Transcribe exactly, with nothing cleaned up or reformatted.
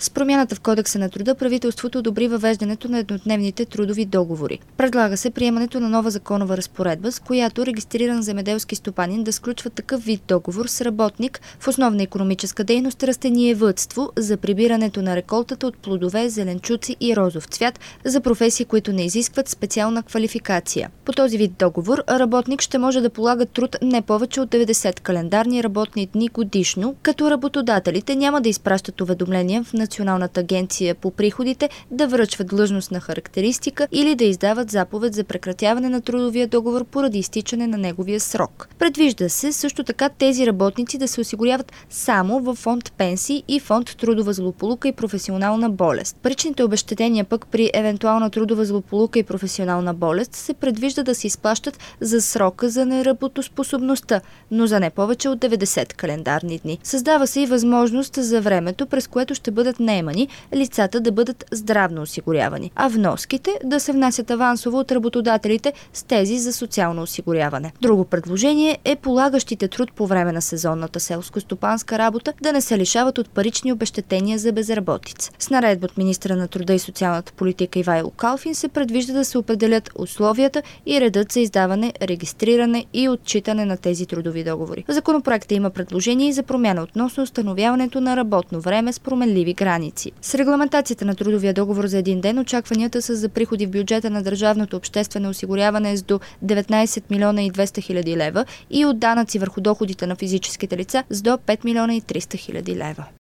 С промяната в Кодекса на труда правителството одобри въвеждането на еднодневните трудови договори. Предлага се приемането на нова законова разпоредба, с която регистриран земеделски стопанин да сключва такъв вид договор с работник в основна икономическа дейност растениевъдство за прибирането на реколтата от плодове, зеленчуци и розов цвят за професии, които не изискват специална квалификация. По този вид договор работник ще може да полага труд не повече от деветдесет календарни работни дни годишно, като работодателите няма да изпращат уведомления в Националната агенция по приходите да връчват длъжностна характеристика или да издават заповед за прекратяване на трудовия договор поради изтичане на неговия срок. Предвижда се също така тези работници да се осигуряват само във фонд пенсии и фонд трудова злополука и професионална болест. Паричните обезщетения пък при евентуална трудова злополука и професионална болест се предвижда да се изплащат за срока за неработоспособността, но за не повече от деветдесет календарни дни. Създава се и възможност за времето, през което ще бъдат наемани, лицата да бъдат здравно осигурявани, а вноските да се внасят авансово от работодателите с тези за социално осигуряване. Друго предложение е полагащите труд по време на сезонната селско-стопанска работа да не се лишават от парични обезщетения за безработица. С наредба от министъра на труда и социалната политика Ивайло Калфин се предвижда да се определят условията и редът за издаване, регистриране и отчитане на тези трудови договори. В законопроекта има предложение и за промяна относно установяването на работно време с променливи граници. С регламентацията на трудовия договор за един ден очакванията са за приходи в бюджета на държавното обществено осигуряване с до деветнадесет милиона и двеста хиляди лева и от данъци върху доходите на физическите лица с до пет милиона и триста хиляди лева.